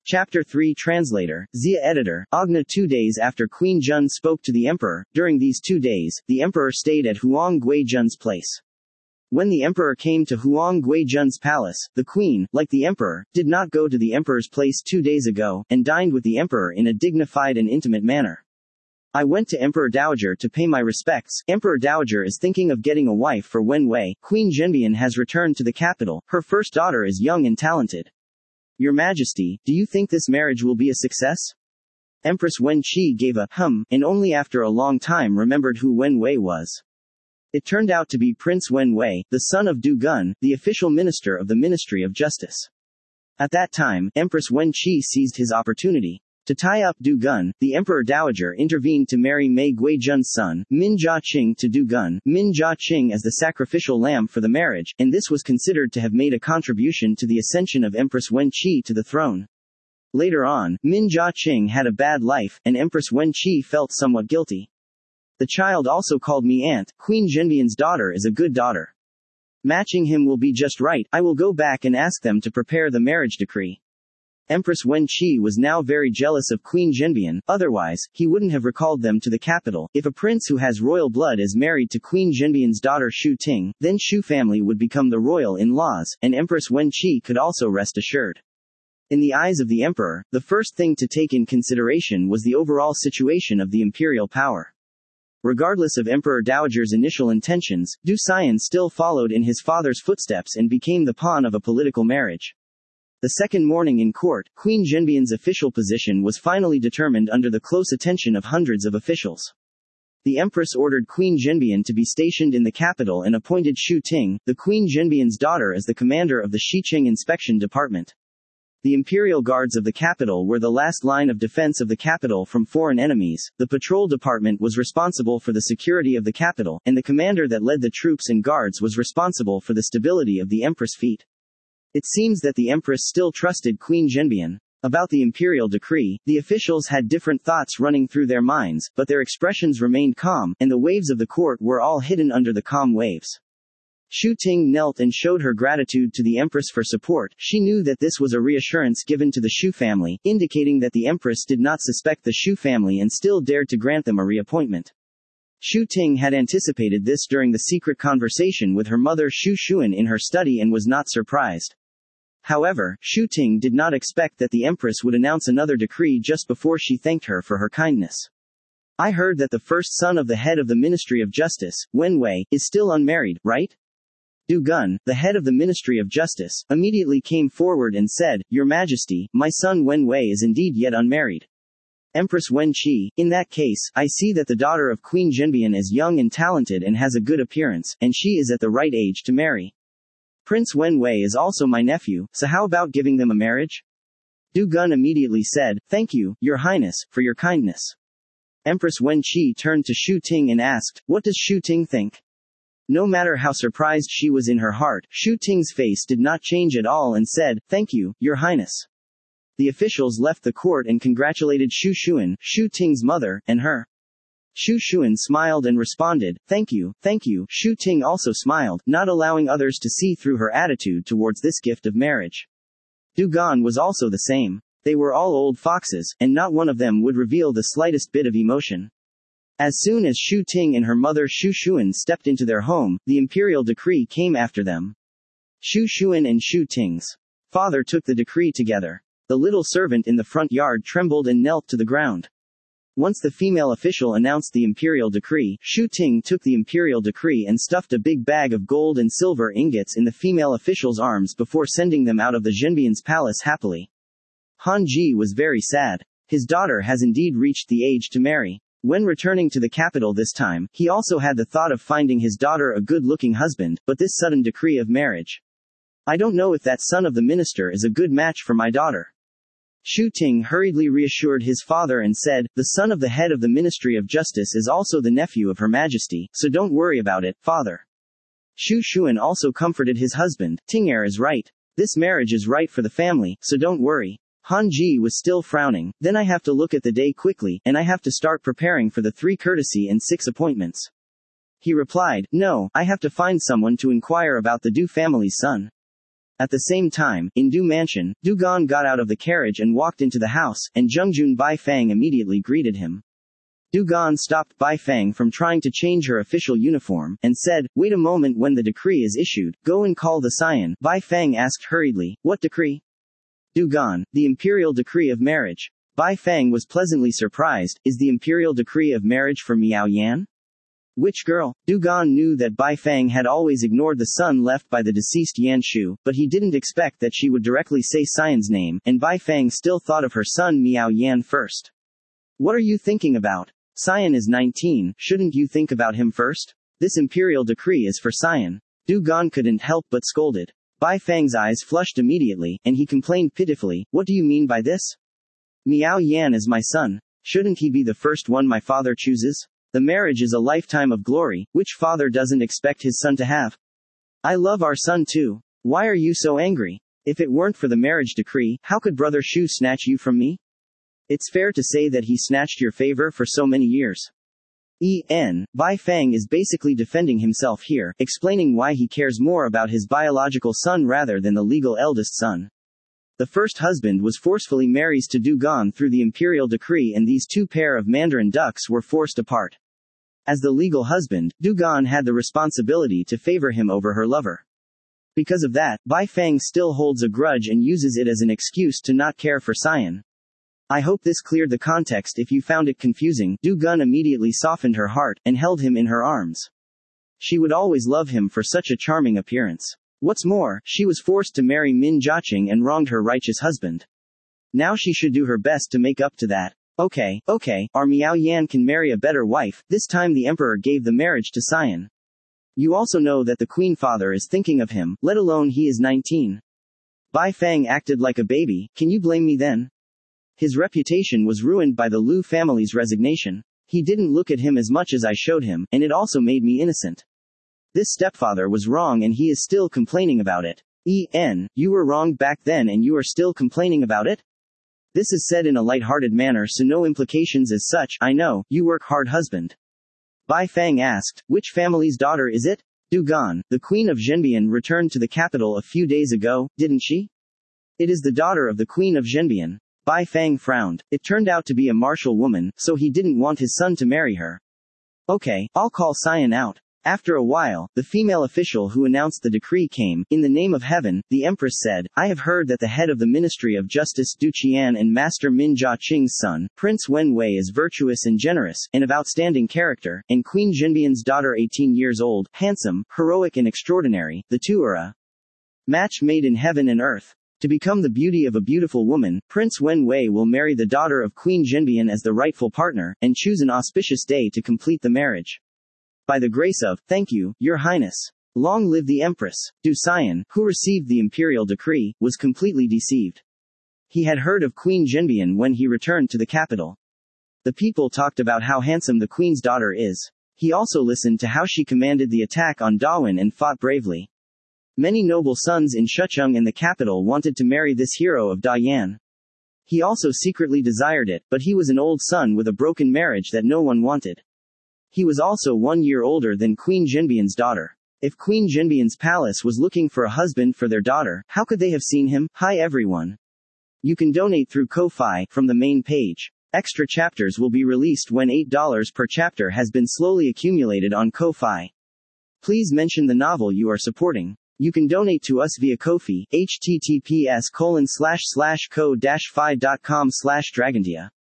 Chapter 3 Translator, Zia Editor, Agna 2 days after Queen Jun spoke to the emperor. During these 2 days, the emperor stayed at Huang Guizhen's place. When the emperor came to Huang Guizhen's palace, the queen, like the emperor, did not go to the emperor's place 2 days ago, and dined with the emperor in a dignified and intimate manner. I went to Emperor Dowager to pay my respects. Emperor Dowager is thinking of getting a wife for Wen Wei. Queen Zhenbian has returned to the capital. Her first daughter is young and talented. Your Majesty, do you think this marriage will be a success? Empress Wen Qi gave a and only after a long time remembered who Wen Wei was. It turned out to be Prince Wen Wei, the son of Du Gun, the official minister of the Ministry of Justice. At that time, Empress Wen Qi seized his opportunity to tie up Du Gun. The Emperor Dowager intervened to marry Mei Guizhen's son, Min Jia-qing, to Du Gun, Min Jia-qing as the sacrificial lamb for the marriage, and this was considered to have made a contribution to the ascension of Empress Wen Qi to the throne. Later on, Min Jia-qing had a bad life, and Empress Wen Qi felt somewhat guilty. The child also called me aunt. Queen Zhenbian's daughter is a good daughter. Matching him will be just right. I will go back and ask them to prepare the marriage decree. Empress Wen Qi was now very jealous of Queen Zhenbian, otherwise, he wouldn't have recalled them to the capital. If a prince who has royal blood is married to Queen Zhenbian's daughter Shu Ting, then Shu family would become the royal in-laws, and Empress Wen Qi could also rest assured. In the eyes of the emperor, the first thing to take in consideration was the overall situation of the imperial power. Regardless of Emperor Dowager's initial intentions, Du Xian still followed in his father's footsteps and became the pawn of a political marriage. The second morning in court, Queen Zhenbian's official position was finally determined under the close attention of hundreds of officials. The empress ordered Queen Zhenbian to be stationed in the capital and appointed Shu Ting, the Queen Zhenbian's daughter, as the commander of the Xiqing Inspection Department. The imperial guards of the capital were the last line of defense of the capital from foreign enemies. The patrol department was responsible for the security of the capital, and the commander that led the troops and guards was responsible for the stability of the empress' feet. It seems that the empress still trusted Queen Zhenbian. About the imperial decree, the officials had different thoughts running through their minds, but their expressions remained calm, and the waves of the court were all hidden under the calm waves. Shu Ting knelt and showed her gratitude to the empress for support. She knew that this was a reassurance given to the Shu family, indicating that the empress did not suspect the Shu family and still dared to grant them a reappointment. Shu Ting had anticipated this during the secret conversation with her mother Shu Xuan in her study and was not surprised. However, Shu Ting did not expect that the empress would announce another decree just before she thanked her for her kindness. I heard that the first son of the head of the Ministry of Justice, Wen Wei, is still unmarried, right? Du Gun, the head of the Ministry of Justice, immediately came forward and said, Your Majesty, my son Wen Wei is indeed yet unmarried. Empress Wen Qi, in that case, I see that the daughter of Queen Zhenbian is young and talented and has a good appearance, and she is at the right age to marry. Prince Wen Wei is also my nephew, so how about giving them a marriage? Du Gun immediately said, Thank you, Your Highness, for your kindness. Empress Wen Qi turned to Shu Ting and asked, What does Shu Ting think? No matter how surprised she was in her heart, Shu Ting's face did not change at all and said, Thank you, Your Highness. The officials left the court and congratulated Shu Xuan, Shu Ting's mother, and her. Shu Xuan smiled and responded, Thank you, thank you. Shu Ting also smiled, not allowing others to see through her attitude towards this gift of marriage. Du Gun was also the same. They were all old foxes, and not one of them would reveal the slightest bit of emotion. As soon as Shu Ting and her mother Shu Xuan stepped into their home, the imperial decree came after them. Shu Xuan and Shu Ting's father took the decree together. The little servant in the front yard trembled and knelt to the ground. Once the female official announced the imperial decree, Shu Ting took the imperial decree and stuffed a big bag of gold and silver ingots in the female official's arms before sending them out of the Zhenbian's palace happily. Han Ji was very sad. His daughter has indeed reached the age to marry. When returning to the capital this time, he also had the thought of finding his daughter a good-looking husband, but this sudden decree of marriage. I don't know if that son of the minister is a good match for my daughter. Shu Ting hurriedly reassured his father and said, The son of the head of the Ministry of Justice is also the nephew of Her Majesty, so don't worry about it, father. Shu Xuan also comforted his husband, Ting'er is right. This marriage is right for the family, so don't worry. Han Ji was still frowning. Then I have to look at the day quickly, and I have to start preparing for the 3 courtesy and 6 appointments. He replied, No, I have to find someone to inquire about the Du family's son. At the same time, in Du Mansion, Du Gan got out of the carriage and walked into the house, and Zhengjun Baifang immediately greeted him. Du Gan stopped Baifang from trying to change her official uniform, and said, "Wait a moment, when the decree is issued, go and call the Scion." Baifang asked hurriedly, "What decree?" Du Gan, "The imperial decree of marriage." Baifang was pleasantly surprised. "Is the imperial decree of marriage for Miao Yan? Which girl?" Du Gan knew that Baifang had always ignored the son left by the deceased Yan Shu, but he didn't expect that she would directly say Scion's name, and Baifang still thought of her son Miao Yan first. "What are you thinking about? Scion is 19, shouldn't you think about him first? This imperial decree is for Scion." Du Gan couldn't help but scolded. Baifang's eyes flushed immediately, and he complained pitifully, "What do you mean by this? Miao Yan is my son. Shouldn't he be the first one my father chooses? The marriage is a lifetime of glory, which father doesn't expect his son to have? I love our son too. Why are you so angry? If it weren't for the marriage decree, how could Brother Shu snatch you from me? It's fair to say that he snatched your favor for so many years." Baifang is basically defending himself here, explaining why he cares more about his biological son rather than the legal eldest son. The first husband was forcefully married to Du Gan through the imperial decree, and these two pair of Mandarin ducks were forced apart. As the legal husband, Du Gan had the responsibility to favor him over her lover. Because of that, Baifang still holds a grudge and uses it as an excuse to not care for Scion. I hope this cleared the context. If you found it confusing, Du Gan immediately softened her heart, and held him in her arms. She would always love him for such a charming appearance. What's more, she was forced to marry Min Jiaqing and wronged her righteous husband. Now she should do her best to make up to that. Okay, our Miao Yan can marry a better wife. This time the emperor gave the marriage to Scion. You also know that the queen father is thinking of him, let alone he is 19. Baifang acted like a baby, can you blame me then? His reputation was ruined by the Lu family's resignation. He didn't look at him as much as I showed him, and it also made me innocent. This stepfather was wrong and he is still complaining about it. You were wrong back then and you are still complaining about it? This is said in a light-hearted manner, so no implications as such. I know, you work hard, husband. Baifang asked, which family's daughter is it? Du Gan, the queen of Zhenbian, returned to the capital a few days ago, didn't she? It is the daughter of the queen of Zhenbian. Baifang frowned. It turned out to be a martial woman, so he didn't want his son to marry her. Okay, I'll call Scion out. After a while, the female official who announced the decree came. In the name of heaven, the empress said, I have heard that the head of the Ministry of Justice Du Qian and Master Min Jiaqing's son, Prince Wen Wei, is virtuous and generous, and of outstanding character, and Queen Zhenbian's daughter 18 years old, handsome, heroic and extraordinary. The two are a match made in heaven and earth. To become the beauty of a beautiful woman, Prince Wen Wei will marry the daughter of Queen Zhenbian as the rightful partner, and choose an auspicious day to complete the marriage. By the grace of, thank you, Your Highness. Long live the Empress. Du Scion, who received the imperial decree, was completely deceived. He had heard of Queen Zhenbian when he returned to the capital. The people talked about how handsome the queen's daughter is. He also listened to how she commanded the attack on Dawin and fought bravely. Many noble sons in Shucheng and the capital wanted to marry this hero of Dayan. He also secretly desired it, but he was an old son with a broken marriage that no one wanted. He was also 1 year older than Queen Zhenbian's daughter. If Queen Zhenbian's palace was looking for a husband for their daughter, how could they have seen him? Hi everyone. You can donate through Ko-Fi from the main page. Extra chapters will be released when $8 per chapter has been slowly accumulated on Ko-Fi. Please mention the novel you are supporting. You can donate to us via Ko-Fi, https://ko-fi.com/dragondia.